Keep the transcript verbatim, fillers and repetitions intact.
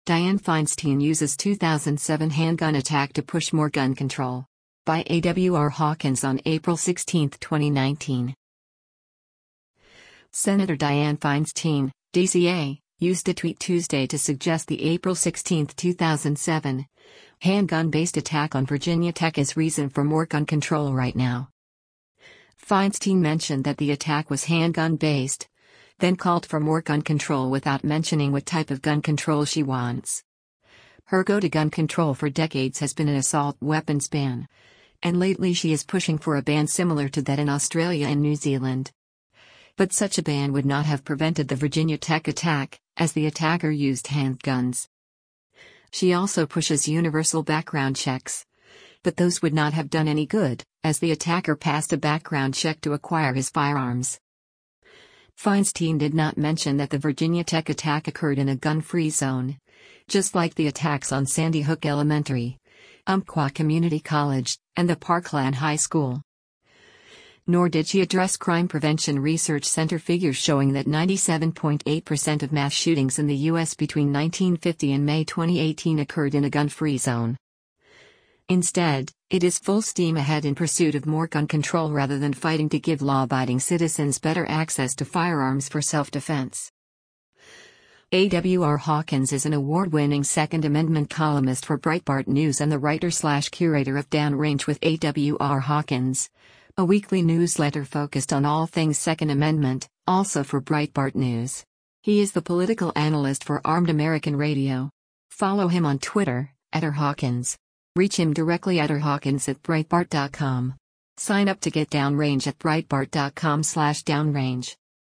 Dianne Feinstein uses two thousand seven handgun attack to push more gun control. By A W R Hawkins on April sixteenth, twenty nineteen. Senator Dianne Feinstein, D C A, used a tweet Tuesday to suggest the April sixteenth, two thousand seven handgun-based attack on Virginia Tech is reason for more gun control right now. Feinstein mentioned that the attack was handgun-based, then called for more gun control without mentioning what type of gun control she wants. Her go-to gun control for decades has been an assault weapons ban, and lately she is pushing for a ban similar to that in Australia and New Zealand. But such a ban would not have prevented the Virginia Tech attack, as the attacker used handguns. She also pushes universal background checks. But those would not have done any good, as the attacker passed a background check to acquire his firearms. Feinstein did not mention that the Virginia Tech attack occurred in a gun-free zone, just like the attacks on Sandy Hook Elementary, Umpqua Community College, and the Parkland High School. Nor did she address Crime Prevention Research Center figures showing that ninety-seven point eight percent of mass shootings in the U S between nineteen fifty and May twenty eighteen occurred in a gun-free zone. Instead, it is full steam ahead in pursuit of more gun control rather than fighting to give law-abiding citizens better access to firearms for self-defense. A W R Hawkins is an award-winning Second Amendment columnist for Breitbart News and the writer-slash-curator of Downrange with A W R Hawkins, a weekly newsletter focused on all things Second Amendment, also for Breitbart News. He is the political analyst for Armed American Radio. Follow him on Twitter, at r hawkins. Reach him directly at r hawkins at breitbart dot com. Sign up to get Downrange at breitbart dot com slash downrange.